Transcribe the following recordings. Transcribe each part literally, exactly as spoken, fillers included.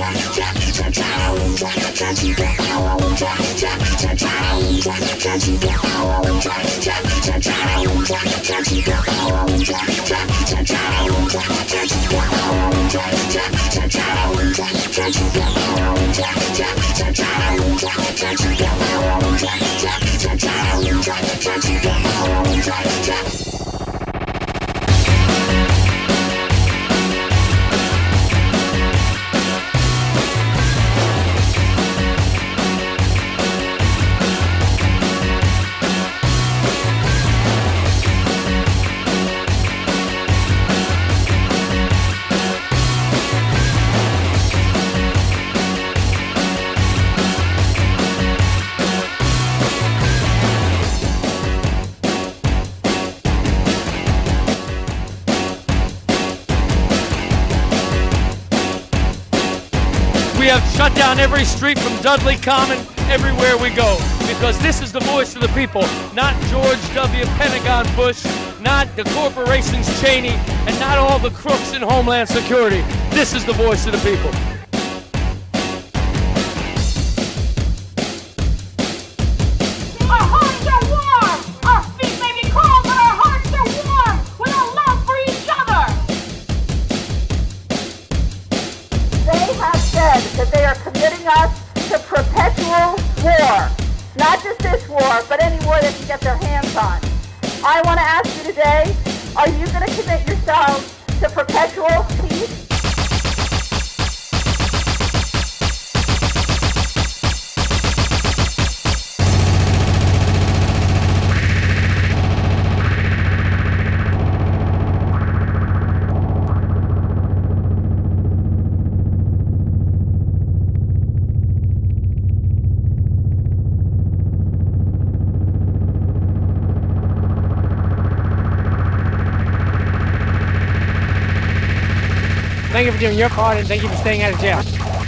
We have shut down every street from Dudley Common everywhere we go, because this is the voice of the people, not George W. Pentagon Bush, not the corporations Cheney, and not all the crooks in Homeland Security. This is the voice of the people. Our hearts are warm. Our feet may be cold, but our hearts are warm with our love for each other. They have said that they are committing us to perpetual war. Not just this war, but any war they can get their hands on. I want to ask you today, are you going to commit yourselves to perpetual peace? Thank you for doing your part, and thank you for staying out of jail.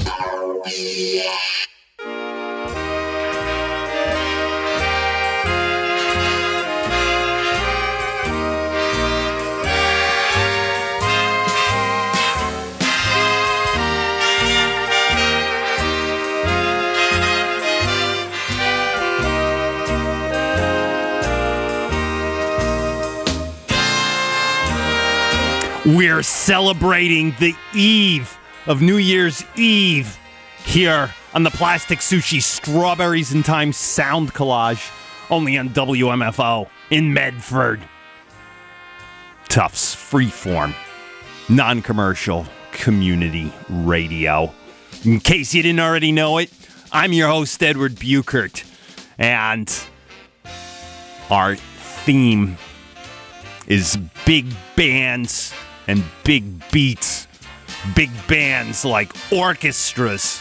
We're celebrating the eve of New Year's Eve here on the Plastic Sushi Strawberries and Time Sound Collage, only on W M F O in Medford. Tufts Freeform, non-commercial community radio. In case you didn't already know it, I'm your host, Edward Buchert, and our theme is big bands and big beats. Big bands like orchestras.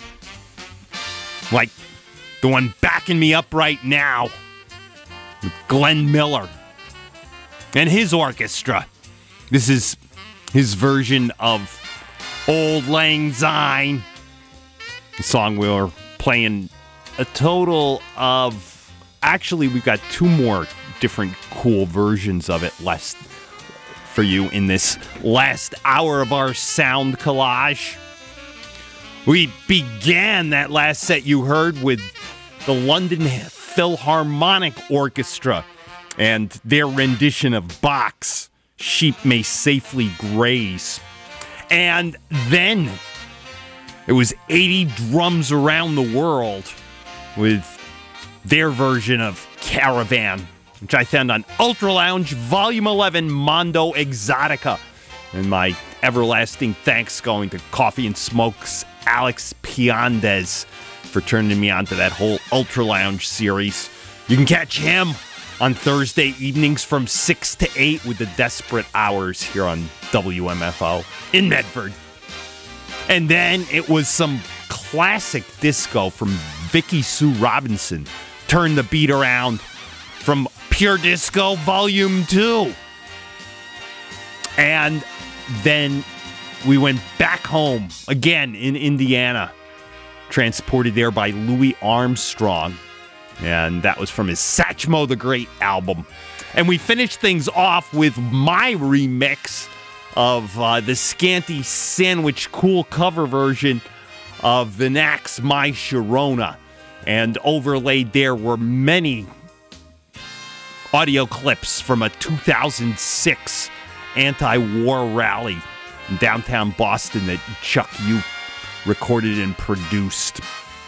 Like the one backing me up right now with Glenn Miller and his orchestra. This is his version of Old Lang Syne, the song we were playing a total of, actually we've got two more different cool versions of it left for you in this last hour of our sound collage. We began that last set you heard with the London Philharmonic Orchestra and their rendition of Bach's Sheep May Safely Graze. And then it was eighty Drums Around the World with their version of Caravan, which I found on Ultra Lounge Volume eleven, Mondo Exotica. And my everlasting thanks going to Coffee and Smokes Alex Piandez for turning me on to that whole Ultra Lounge series. You can catch him on Thursday evenings from six to eight with the Desperate Hours here on W M F O in Medford. And then it was some classic disco from Vicky Sue Robinson. Turn the Beat Around from Pure Disco Volume two. And then we went back home, again in Indiana, transported there by Louis Armstrong. And that was from his Satchmo the Great album. And we finished things off with my remix of uh, the Scanty Sandwich Cool cover version of the Knack's My Sharona. And overlaid there were many audio clips from a two thousand six anti-war rally in downtown Boston that Chuck U recorded and produced.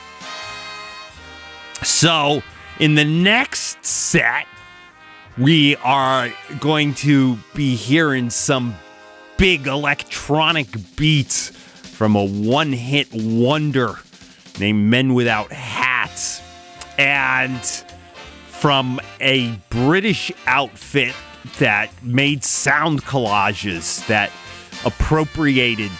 So, in the next set, we are going to be hearing some big electronic beats from a one-hit wonder named Men Without Hats, and from a British outfit that made sound collages that appropriated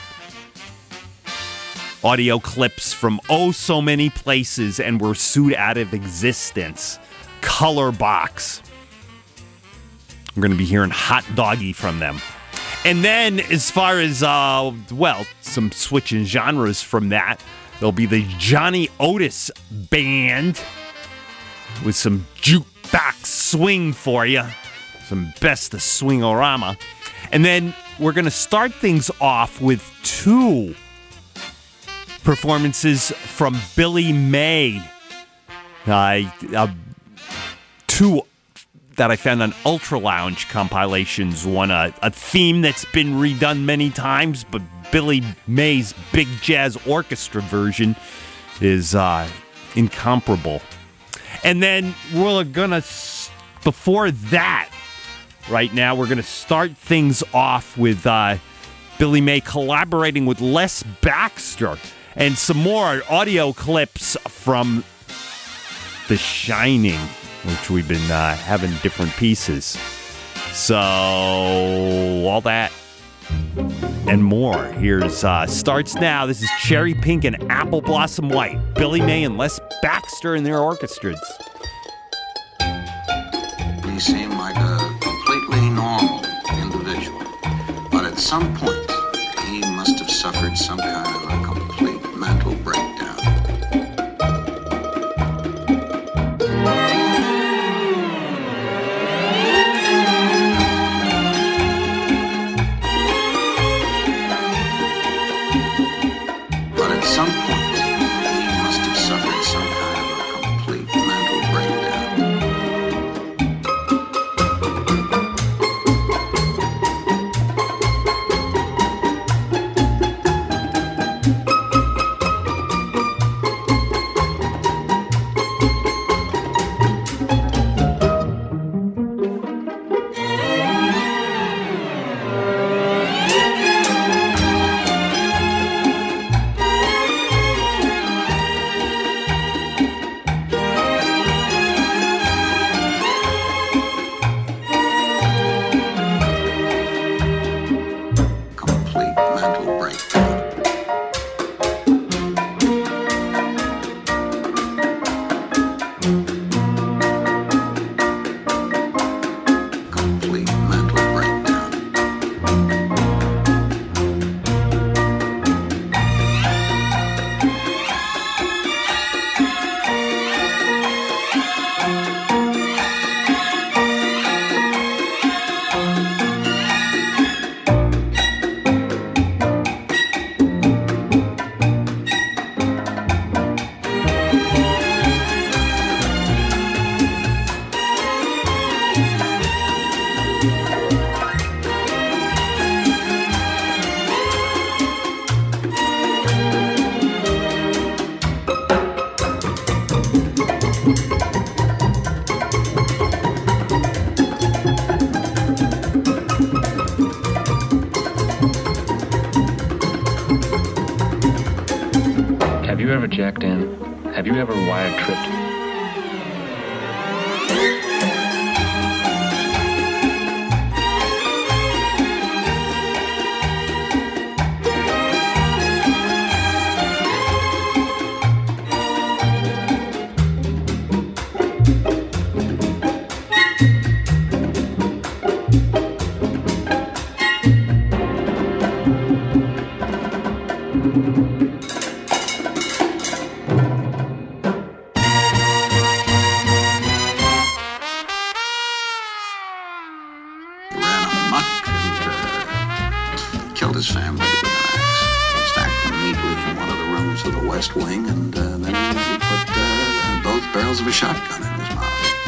audio clips from oh so many places and were sued out of existence. Colorbox. We're going to be hearing Hot Doggy from them. And then as far as, uh, well, some switching genres from that, there'll be the Johnny Otis Band with some jukebox swing for you. Some best of Swingorama. And then we're going to start things off with two performances from Billy May. Uh, uh, two that I found on Ultra Lounge compilations. One, uh, a theme that's been redone many times, but Billy May's Big Jazz Orchestra version is uh, incomparable. And then we're going to, before that, right now, we're going to start things off with uh, Billy May collaborating with Les Baxter and some more audio clips from The Shining, which we've been uh, having different pieces. So, all that and more. Here's uh, starts now. This is Cherry Pink and Apple Blossom White. Billy May and Les Baxter and their orchestras. He seemed like a completely normal individual, but at some point he must have suffered some kind of a complete mental breakdown. But at some point he must have suffered some kind of a complete mental breakdown. Have you ever jacked in? Have you ever wire tripped? West Wing, and uh, then he put uh, both barrels of a shotgun in his mouth.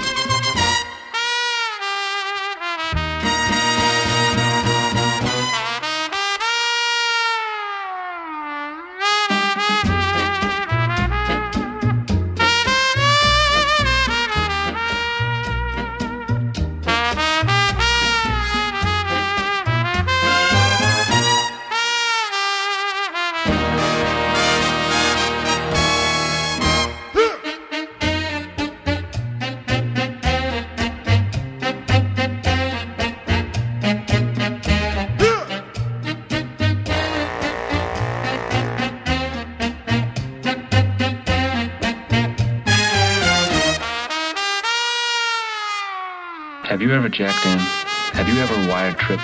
Have you ever jacked in? Have you ever wire tripped?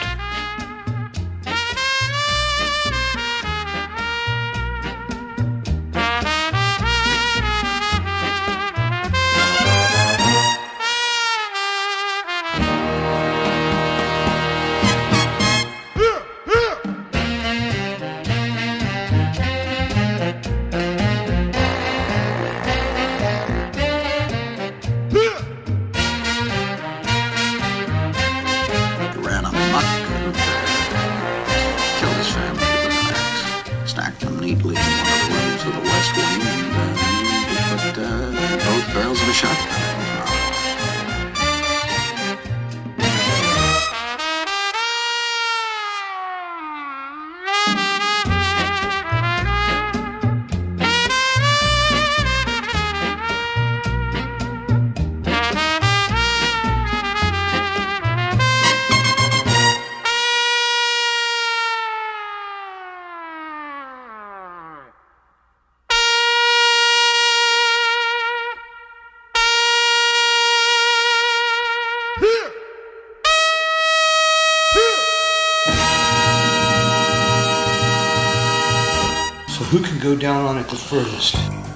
Who can go down on it the furthest?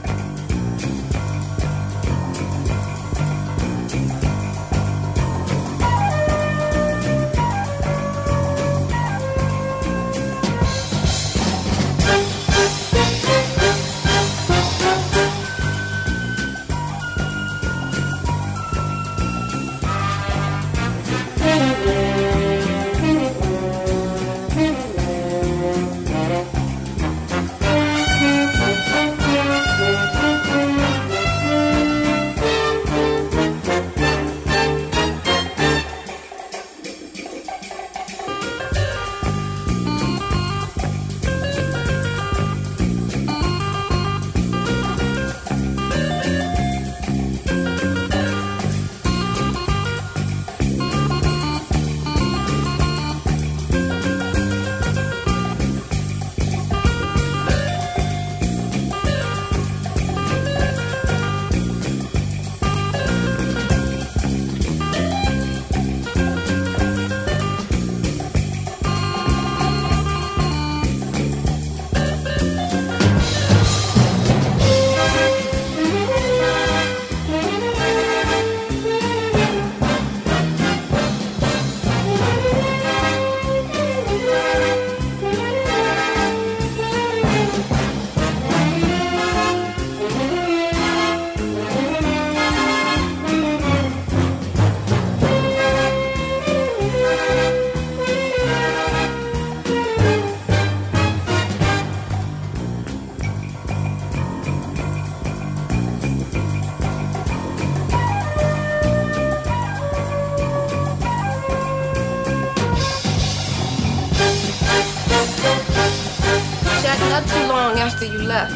Not too long after you left,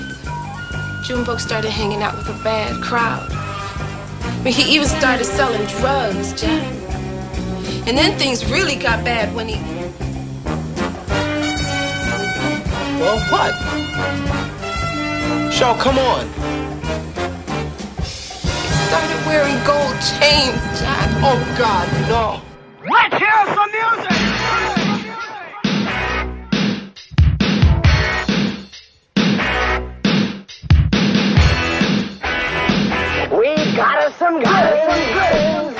Junebug started hanging out with a bad crowd. I mean, he even started selling drugs, Jack. And then things really got bad when he... Well, what? Shaw, come on. He started wearing gold chains, Jack. Oh, God, no. Let's hear some music! We got us some good. Got us some good.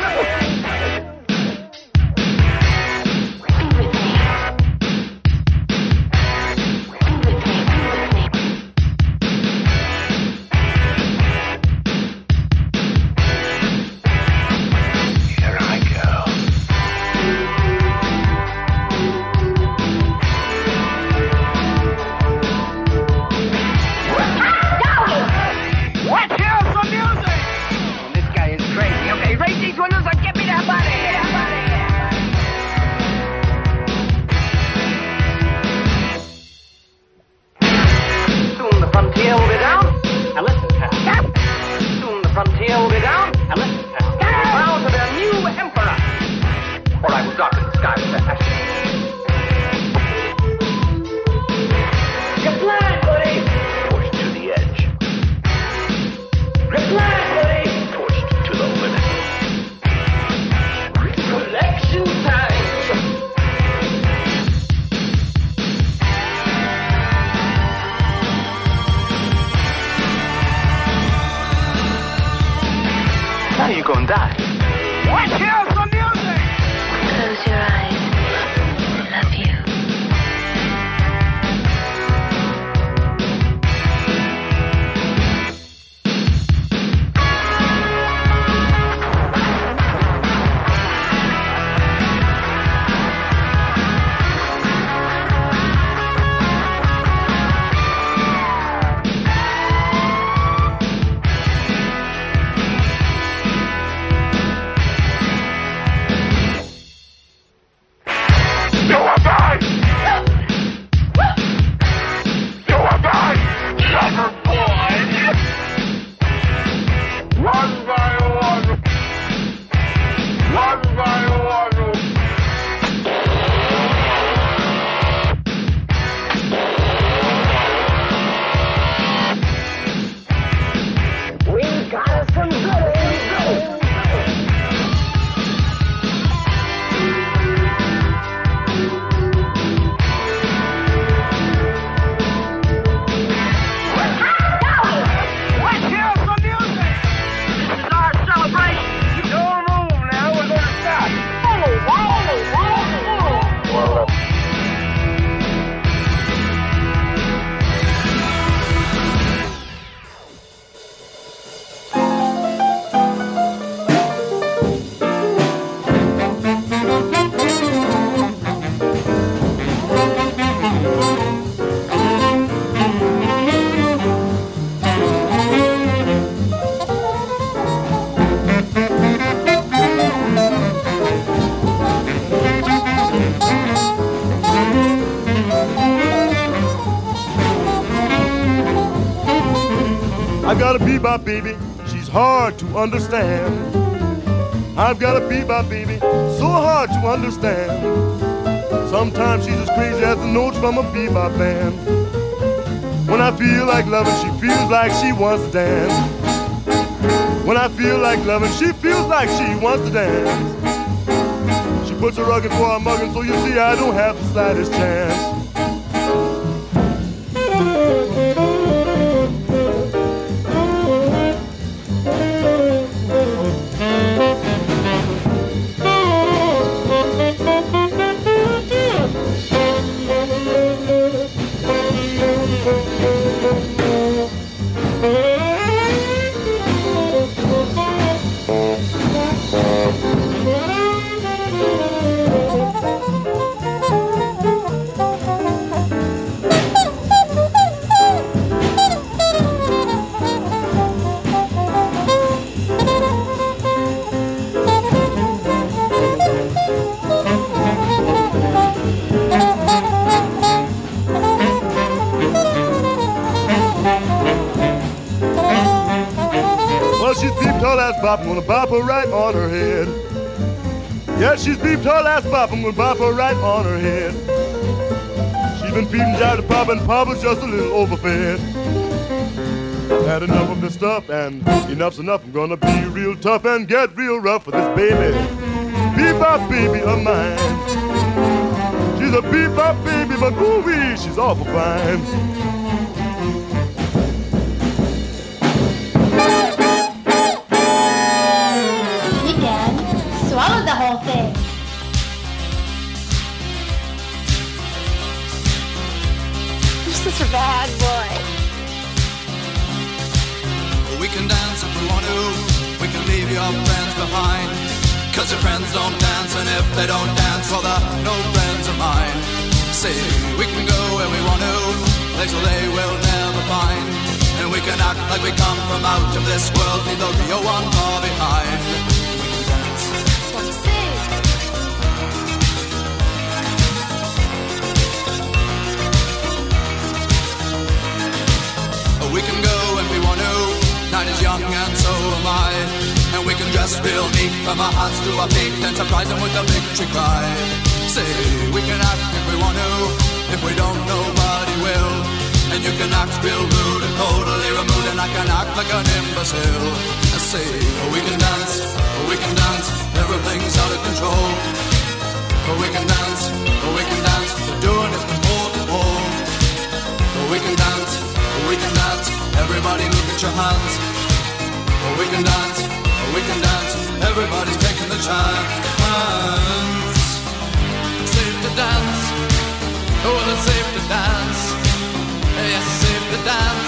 I got a bebop baby, she's hard to understand. I've got a bebop baby, so hard to understand. Sometimes she's as crazy as the notes from a bebop band. When I feel like loving, she feels like she wants to dance. When I feel like loving, she feels like she wants to dance. She puts a rug in for a muggin', so you see I don't have the slightest chance. I'm gonna bop her right on her head. Yeah, she's beeped her last bop, I'm gonna bop her right on her head. She's been feeding Jive to Papa, and Papa's just a little overfed. Had enough of this stuff, and enough's enough. I'm gonna be real tough and get real rough with this baby. Bebop baby of mine. She's a bebop baby, but ooh-wee, she's awful fine. Swallow the whole thing. You're such a bad boy. We can dance if we want to. We can leave your friends behind. Cause your friends don't dance, and if they don't dance, well, they're no friends of mine. See, we can go where we want to, places they will never find. And we can act like we come from out of this world, leave the real one far behind. We can go if we want to, night is young and so am I. And we can dress real neat from our hearts to our feet and surprise them with a victory cry. Say, we can act if we want to, if we don't nobody will. And you can act real rude and totally removed, and I can act like an imbecile. I say, we can dance, we can dance, everything's out of control. We can dance, we can dance, we're doing it from pole to pole. We can dance, we can dance, everybody look at your hands. We can dance, we can dance, everybody's taking the chance. Safe to dance, oh, it's safe to dance. Yes, it's safe to dance.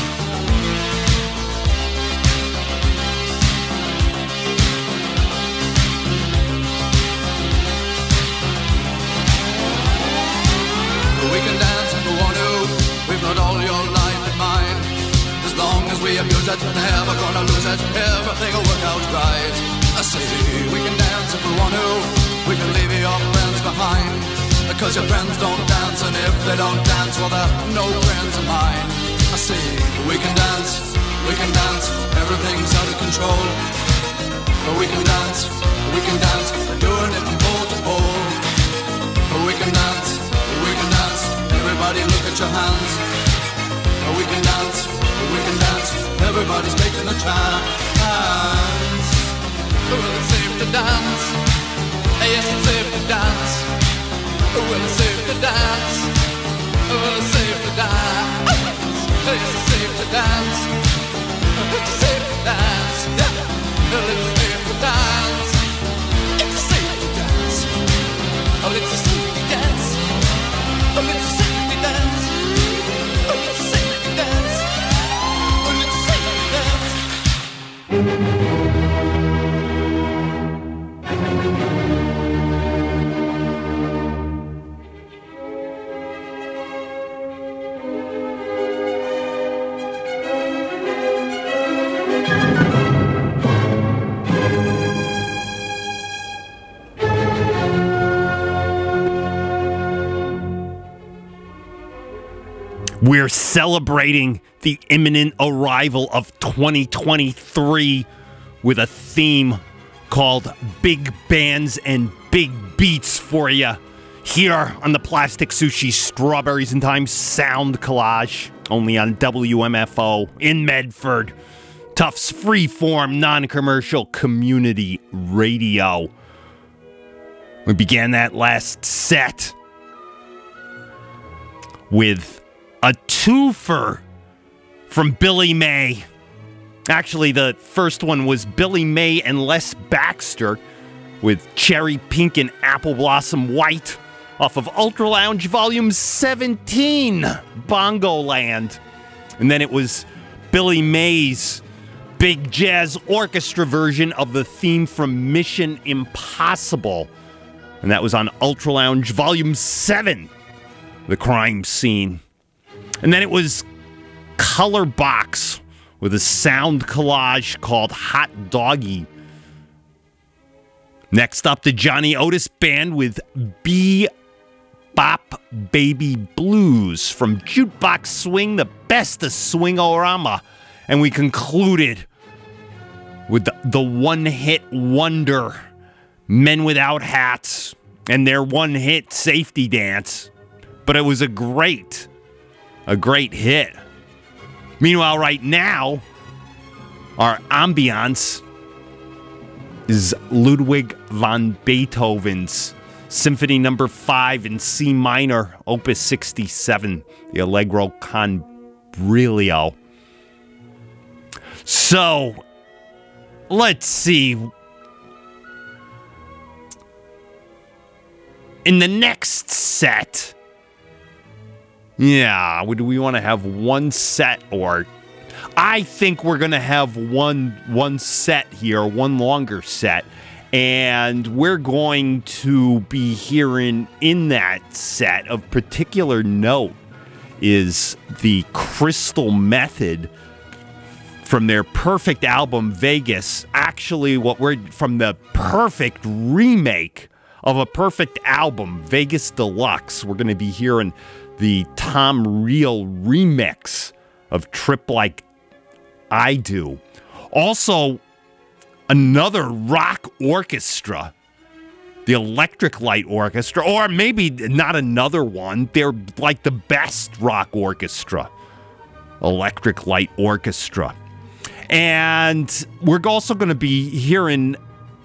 We can dance if we want to. We've got all your life in mind. As long as we abuse it, never gonna lose it. Everything will work out right. I say we can dance if we want to. We can leave your friends behind. Because your friends don't dance, and if they don't dance, well, they're no friends of mine. I say we can dance, we can dance, everything's out of control. But we can dance, we can dance, we're doing it from pole to pole. But we can dance, we can dance, everybody look at your hands. But we can dance, we can dance, everybody's taking a chance. Well, it's safe to dance, yes, it's safe to dance. Well, it's safe to dance. Well, it's safe to dance. It's safe to dance. It's safe to dance. Yeah. Well, it's safe to dance. It's safe to dance. Oh, it's a safe to dance. Oh, it's a safe to dance. Oh, it's a safe to dance. Oh, it's a safe to dance. We're celebrating the imminent arrival of twenty twenty-three with a theme called Big Bands and Big Beats for you here on the Plastic Sushi Strawberries in Time Sound Collage, only on W M F O in Medford. Tufts freeform, non-commercial community radio. We began that last set with a twofer from Billy May. Actually, the first one was Billy May and Les Baxter with Cherry Pink and Apple Blossom White off of Ultra Lounge Volume seventeen, Bongo Land. And then it was Billy May's Big Jazz Orchestra version of the theme from Mission Impossible. And that was on Ultra Lounge Volume seven, The Crime Scene. And then it was Color Box with a sound collage called Hot Doggy. Next up, the Johnny Otis Band with Bee Bop Baby Blues from Jukebox Swing, the best of Swing-O-Rama. And we concluded with the, the one-hit wonder, Men Without Hats, and their one-hit Safety Dance. But it was a great, a great hit. Meanwhile, right now, our ambiance is Ludwig van Beethoven's Symphony Number five in C minor, Opus sixty-seven, the Allegro con Brio. So, let's see. In the next set, yeah, do we want to have one set or... I think we're going to have one one set here, one longer set. And we're going to be hearing in that set of particular note is the Crystal Method from their Perfect album, Vegas. Actually, what we're from the Perfect remake of a Perfect album, Vegas Deluxe. We're going to be hearing the Tom Reel remix of Trip Like I Do. Also, another rock orchestra, the Electric Light Orchestra, or maybe not another one. They're like the best rock orchestra, Electric Light Orchestra. And we're also going to be hearing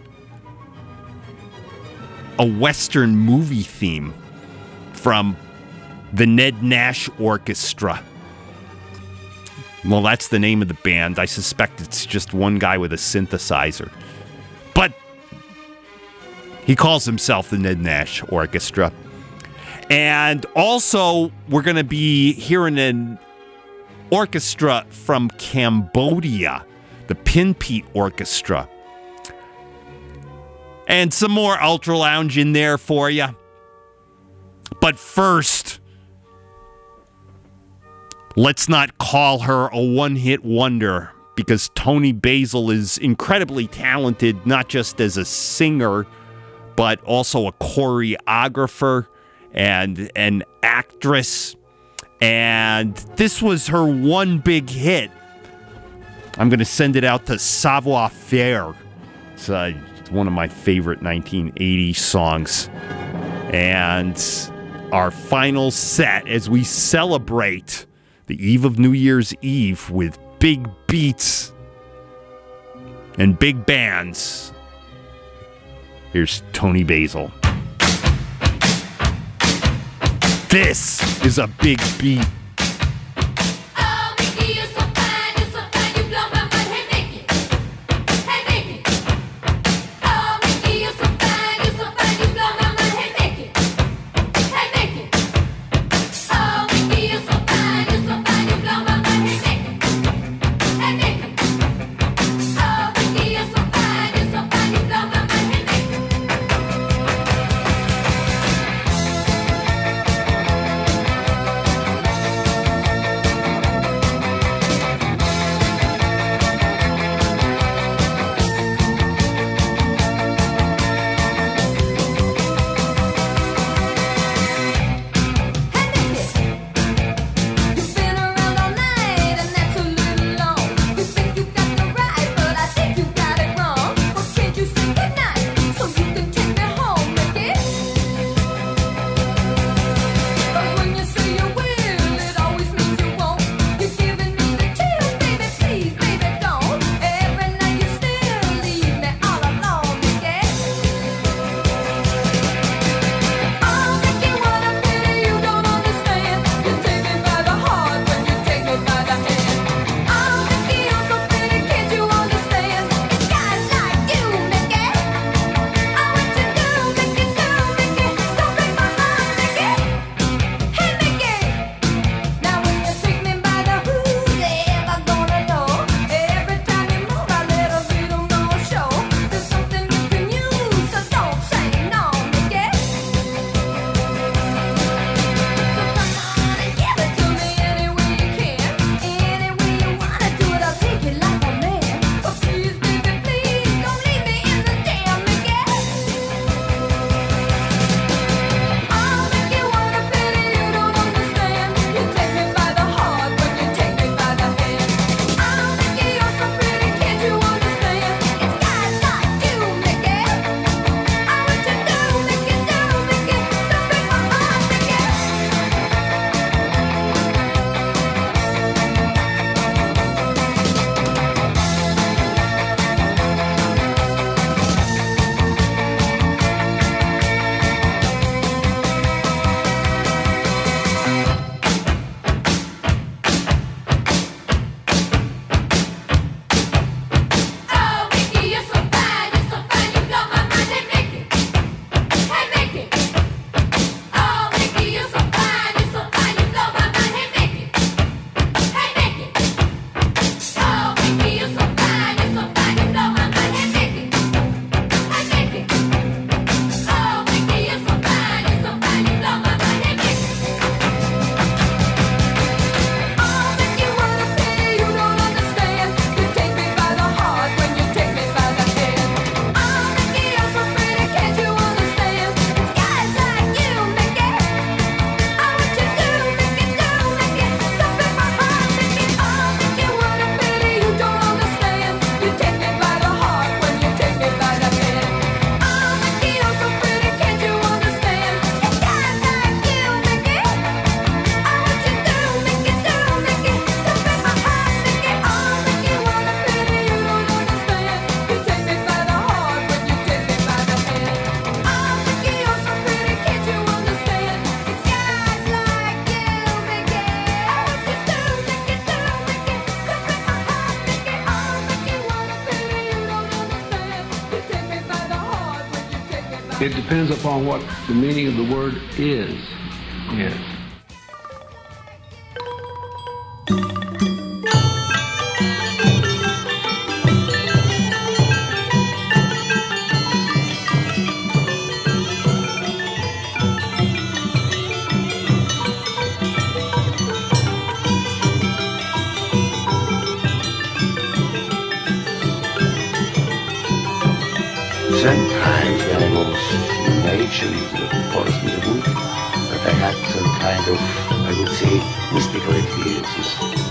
a Western movie theme from the Ned Nash Orchestra. Well, that's the name of the band. I suspect it's just one guy with a synthesizer. But he calls himself the Ned Nash Orchestra. And also, we're going to be hearing an orchestra from Cambodia, the Pinpeat Orchestra. And some more Ultra Lounge in there for you. But first, let's not call her a one-hit wonder, because Toni Basil is incredibly talented, not just as a singer, but also a choreographer and an actress. And this was her one big hit. I'm going to send it out to Savoir Faire. It's uh, one of my favorite nineteen eighties songs. And our final set as we celebrate the eve of New Year's Eve with big beats and big bands. Here's Toni Basil. This is a big beat. It depends upon what the meaning of the word is. Yes. Sometimes when I was in nature, in the forest, in the wood, but I had some kind of, I would say, mystical experiences.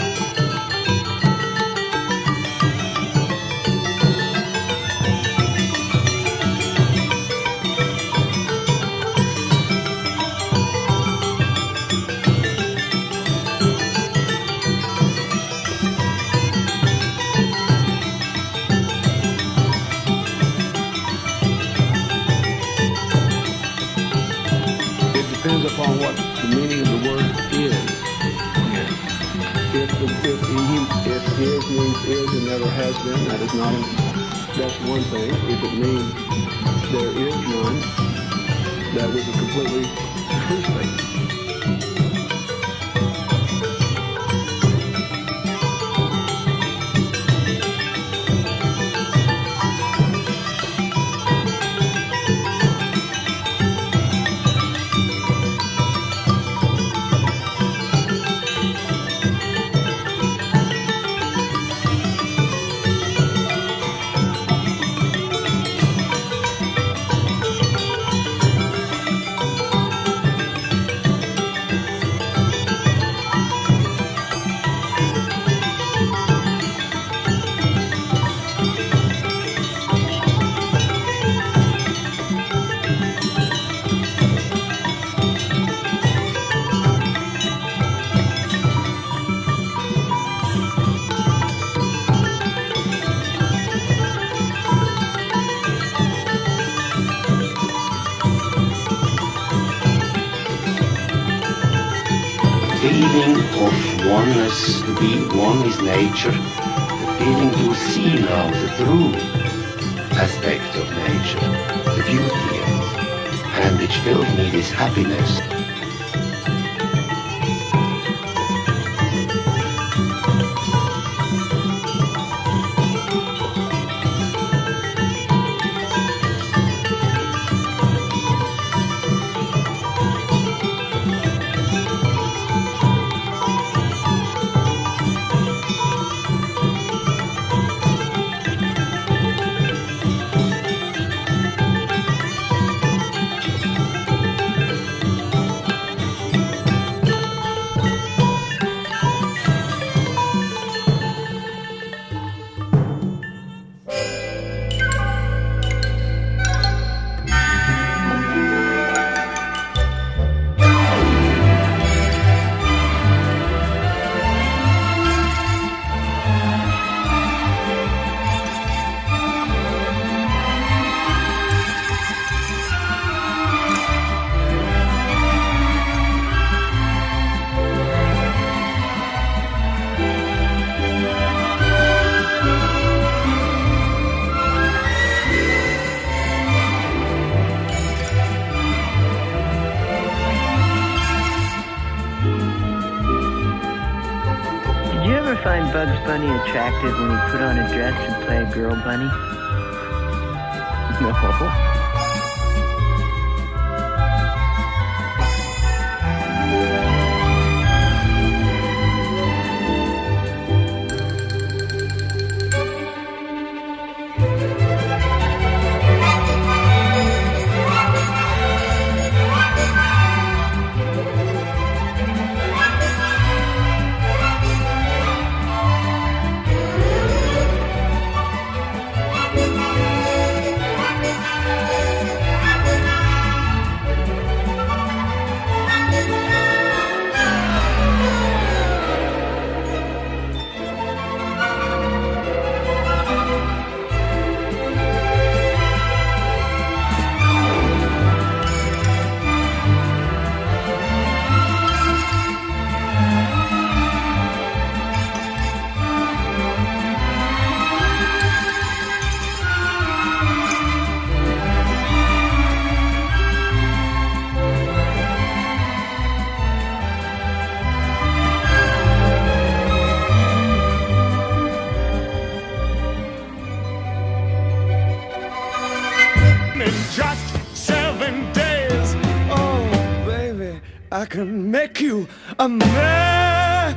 Depends upon what the meaning of the word is. Yes. If, the, if, he, if is means is and never has been, that is not, a, that's one thing. If it means there is none, that was a completely true statement. Feeling of oneness, to be one with nature, the feeling to see now the true aspect of nature, the beauty, and which filled me with happiness. Find Bugs Bunny attractive when he put on a dress and play a girl bunny? No. I can make you a man.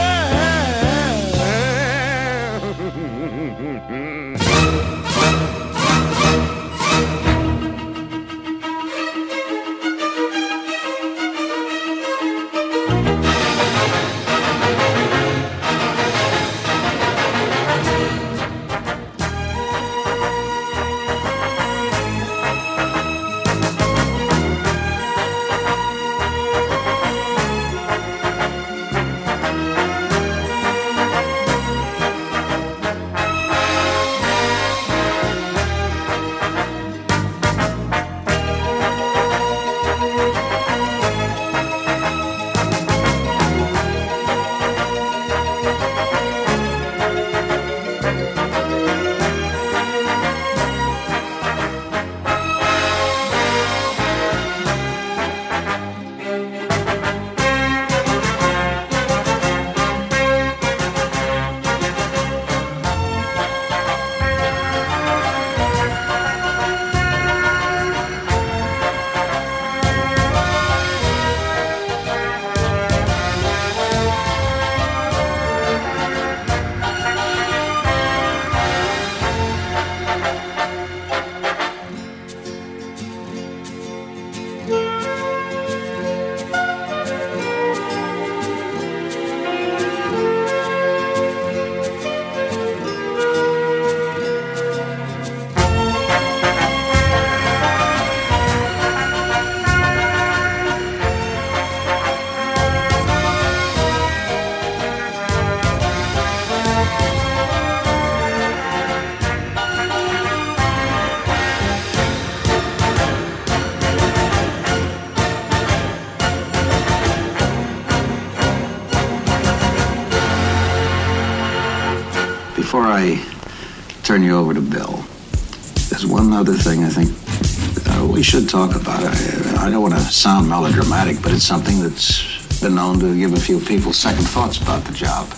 Before I turn you over to Bill, there's one other thing I think uh, we should talk about. I, I don't want to sound melodramatic, but it's something that's been known to give a few people second thoughts about the job.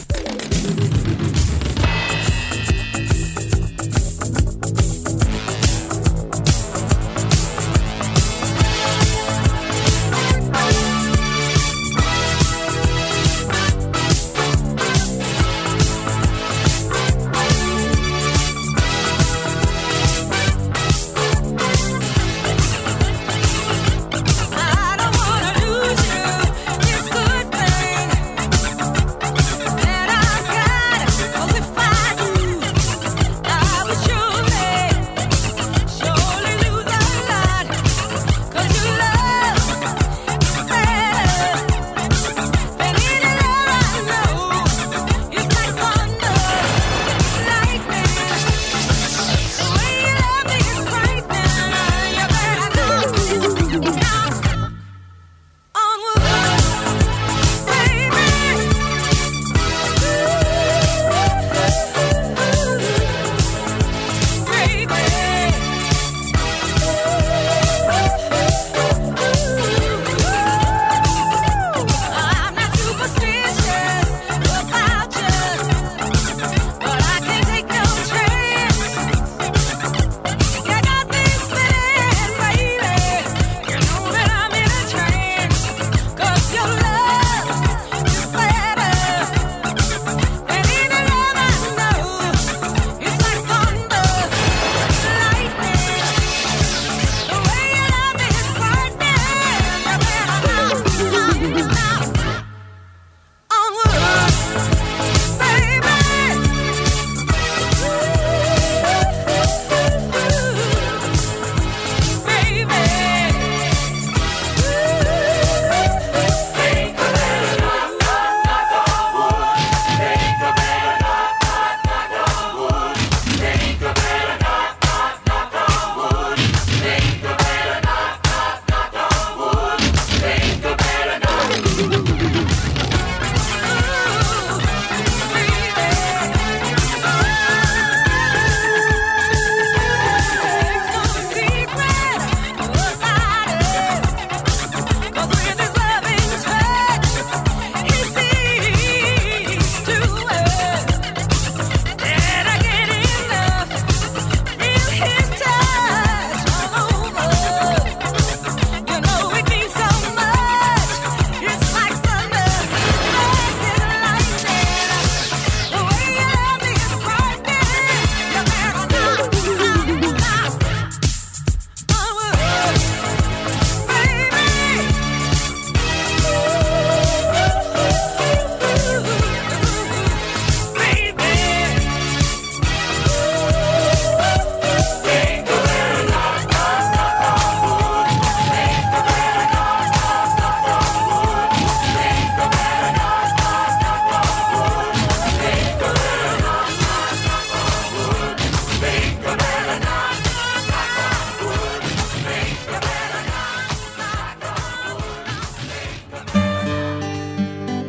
That I got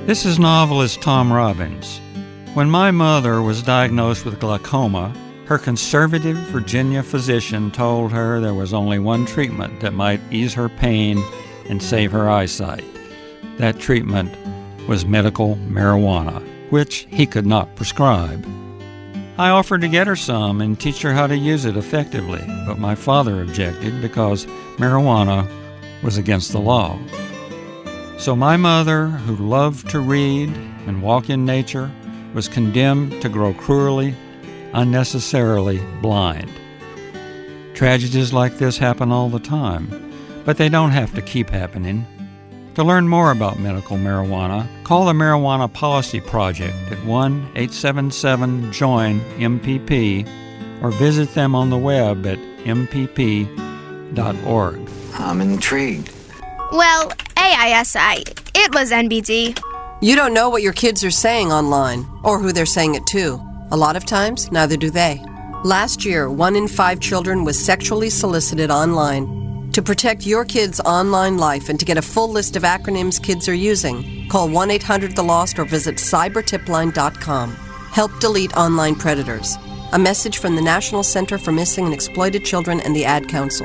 This is novelist Tom Robbins. When my mother was diagnosed with glaucoma, her conservative Virginia physician told her there was only one treatment that might ease her pain and save her eyesight. That treatment was medical marijuana, which he could not prescribe. I offered to get her some and teach her how to use it effectively, but my father objected because marijuana was against the law. So my mother, who loved to read and walk in nature, was condemned to grow cruelly, unnecessarily blind. Tragedies like this happen all the time, but they don't have to keep happening. To learn more about medical marijuana, call the Marijuana Policy Project at one eight seven seven join M P P or visit them on the web at m p p dot org. I'm intrigued. Well, A I S I, it was N B D. You don't know what your kids are saying online or who they're saying it to. A lot of times, neither do they. Last year, one in five children was sexually solicited online. To protect your kids' online life and to get a full list of acronyms kids are using, call one eight hundred the lost or visit cyber tip line dot com. Help delete online predators. A message from the National Center for Missing and Exploited Children and the Ad Council.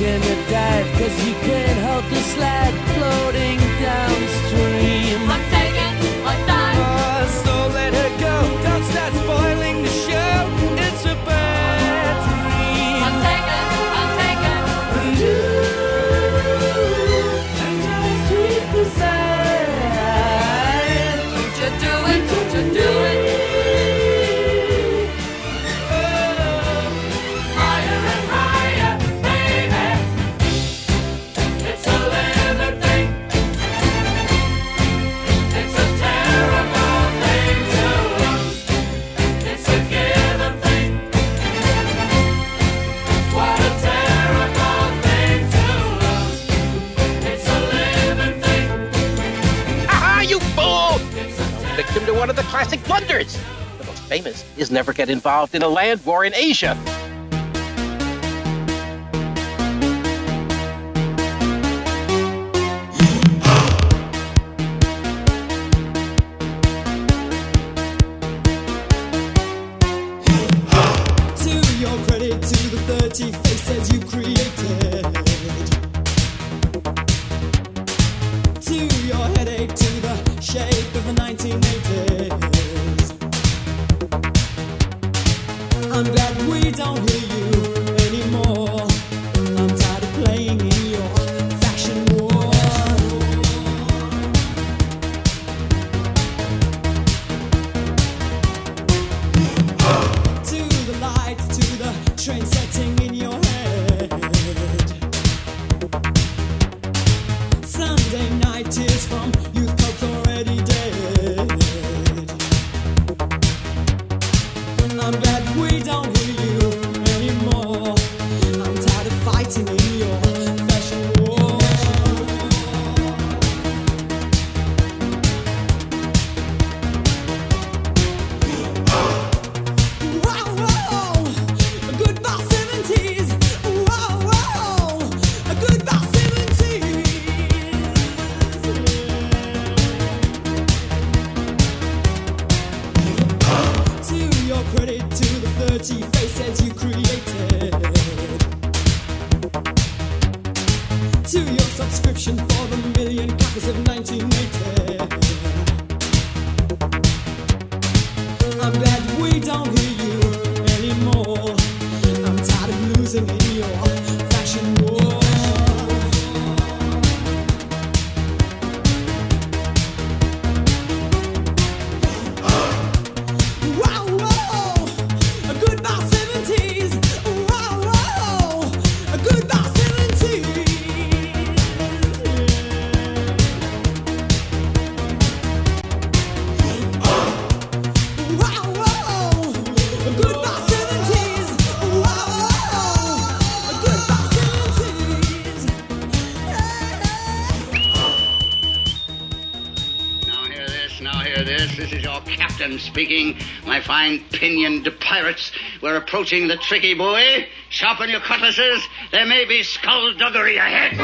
gonna dive, cause you can't hold the slide floating downstream. I'm taking my time. Oh, so let her go. Don't start spoiling the show. It's a bad dream. I'm taking, I'm taking. And you, and your sweet desire. Don't you do it, don't you do it. Victim to one of the classic blunders. The most famous is never get involved in a land war in Asia. To your credit, to the thirty faces you created. To your headache, to the shape of the nineteen eighties. I'm glad we don't hear you anymore. I'm tired of playing in your fashion war. To the lights, to the train setting in your head. Sunday night tears from youth clubs already dead. I'm glad we don't hear you anymore. I'm tired of fighting in your fashion war. Wow, wow, goodbye seventies. Wow, wow, goodbye seventies. To your credit, to the thirty faces you created. To your subscription for the million copies of nineteen eighty. I'm glad we don't hear you anymore. I'm tired of losing in your fashion war. Wow, wow, goodbye seventies. Wow, wow, goodbye seventies. Wow, wow, goodbye seventies. Wow, goodbye seventies. Now hear this, now hear this. This is your captain speaking. My fine pinioned pirates, we're approaching the tricky buoy. Sharpen your cutlasses. There may be skullduggery ahead.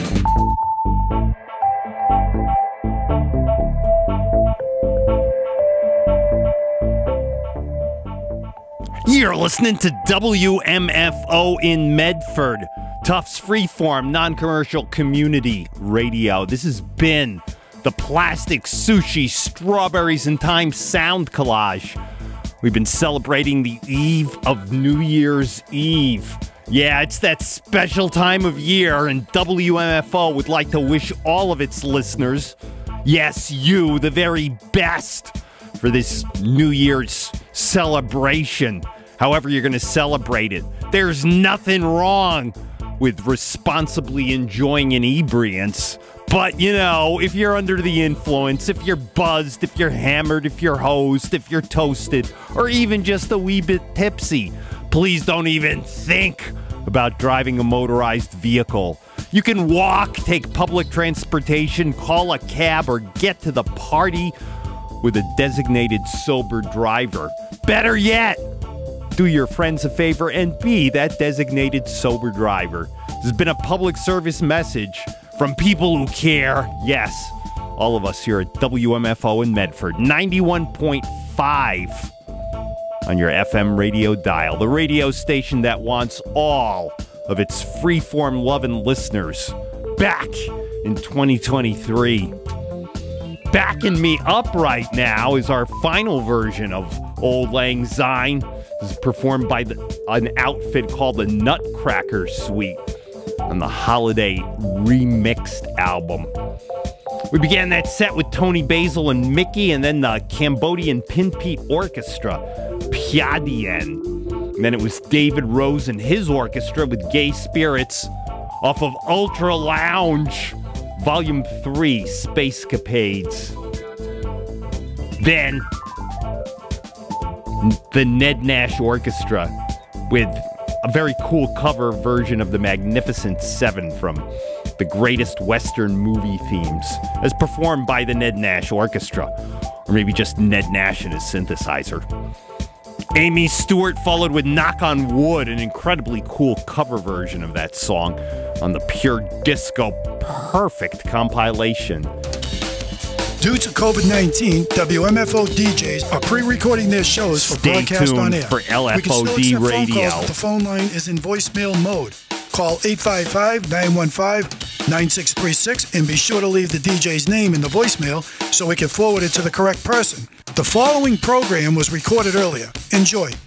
You're listening to W M F O in Medford, Tufts Freeform Non-Commercial Community Radio. This has been the Plastic Sushi Strawberries and Thyme Sound Collage. We've been celebrating the eve of New Year's Eve. Yeah, it's that special time of year, and W M F O would like to wish all of its listeners, yes, you, the very best for this New Year's celebration. However you're going to celebrate it. There's nothing wrong with responsibly enjoying inebriance. But, you know, if you're under the influence, if you're buzzed, if you're hammered, if you're hosed, if you're toasted, or even just a wee bit tipsy, please don't even think about driving a motorized vehicle. You can walk, take public transportation, call a cab, or get to the party with a designated sober driver. Better yet, do your friends a favor and be that designated sober driver. This has been a public service message from people who care. Yes, all of us here at W M F O in Medford, ninety-one point five on your F M radio dial. The radio station that wants all of its freeform loving listeners back in twenty twenty-three. Backing me up right now is our final version of Auld Lang Syne. This is performed by the, an outfit called the Nutcracker Suite on the Holiday Remixed album. We began that set with Tony Basil and Mickey, and then the Cambodian Pinpeat Orchestra, Phia Dien. And then it was David Rose and his orchestra with Gay Spirits off of Ultra Lounge, Volume three, Spacecapades. Then, the Ned Nash Orchestra with a very cool cover version of the Magnificent Seven from the Greatest Western Movie Themes, as performed by the Ned Nash Orchestra, or maybe just Ned Nash and his synthesizer. Amy Stewart followed with Knock on Wood, an incredibly cool cover version of that song on the Pure Disco Perfect compilation. Due to COVID nineteen, W M F O D Js are pre-recording their shows for Stay broadcast tuned on air. for L F O D we can still accept Radio. phone calls, but the phone line is in voicemail mode. Call eight five five, nine one five, nine six three six and be sure to leave the D J's name in the voicemail so we can forward it to the correct person. The following program was recorded earlier. Enjoy.